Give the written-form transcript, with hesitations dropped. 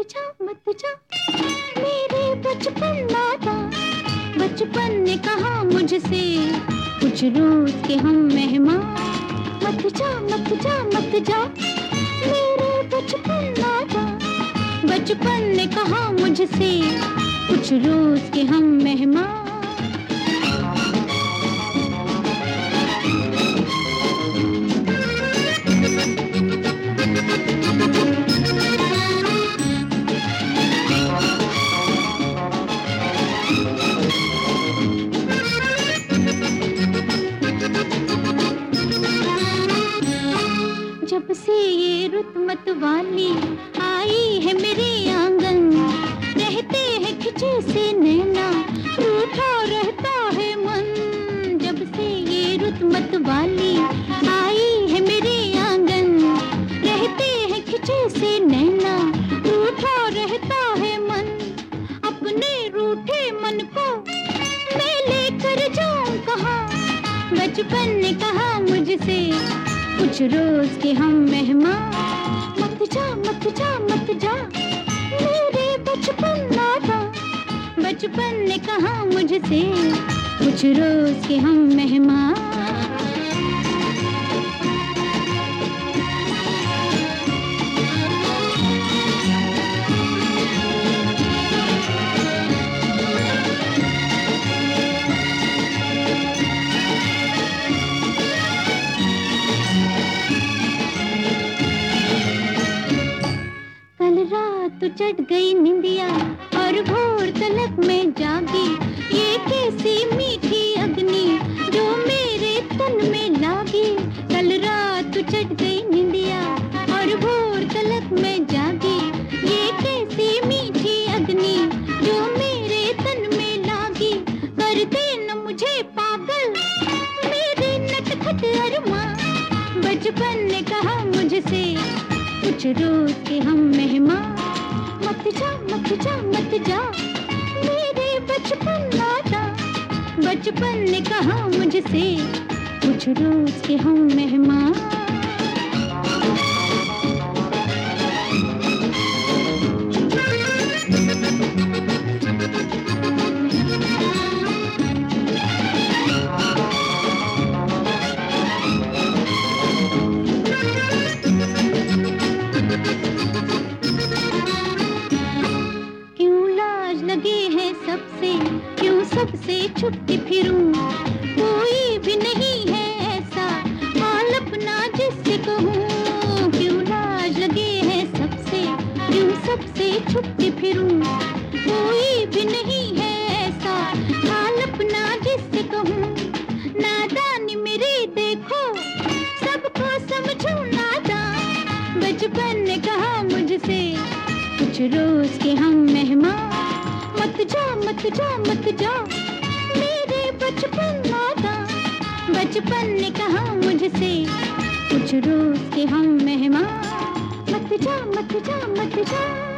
जा मत जा मेरे बचपन नाता। बचपन ने कहा मुझसे कुछ रोज के हम मेहमान। मत जा मत जा मत जा मेरे बचपन नाता। बचपन ने कहा मुझसे कुछ रोज के हम मेहमान। जब से ये रुत मत वाली आई है मेरे आंगन, रहते हैं खिंचे से नैना, रूठा रहता है मन। जब से ये रुत मत वाली आई है मेरे आंगन, रहते हैं खिंचे से नैना, रूठा रहता है मन। अपने रूठे मन को मैं लेकर जाऊं कहाँ। बचपन ने कहा मुझसे कुछ रोज के हम मेहमान। मत जा मत जा मत जा मेरे बचपन नाता। बचपन ने कहा मुझसे कुछ रोज के हम मेहमान। रात चढ़ गई निंदिया और भोर तलक में जागी। ये कैसी मीठी अग्नि जो मेरे तन में लागी। कल रात चढ़ गई निंदिया और भोर तलक में जागी। ये कैसी मीठी अग्नि जो मेरे तन में लागी। कर दे न मुझे पागल मेरे नटखट अरमां। बचपन ने कहा मुझसे कुछ रोज के हम मेहमान। मत जा मत जा मत जा मेरे बचपन नाता। बचपन ने कहा मुझसे कुछ रोज के हम मेहमान। लगे हैं सबसे क्यों सबसे छुपती फिरूं। कोई भी नहीं है ऐसा हाल अपना जिससे कहूँ। क्यों लाज लगे हैं सबसे क्यों सबसे छुपती फिरूं। कोई भी नहीं है ऐसा हाल अपना जिससे कहूँ। नादानी मेरी देखो सबको समझूं नादान। बचपन ने कहा मुझसे कुछ रोज के हम मेहमान। मत जा मत जा मत जा मेरे बचपन नाता। बचपन ने कहा मुझसे कुछ रोज के हम मेहमान। मत जा मत जा मत जा।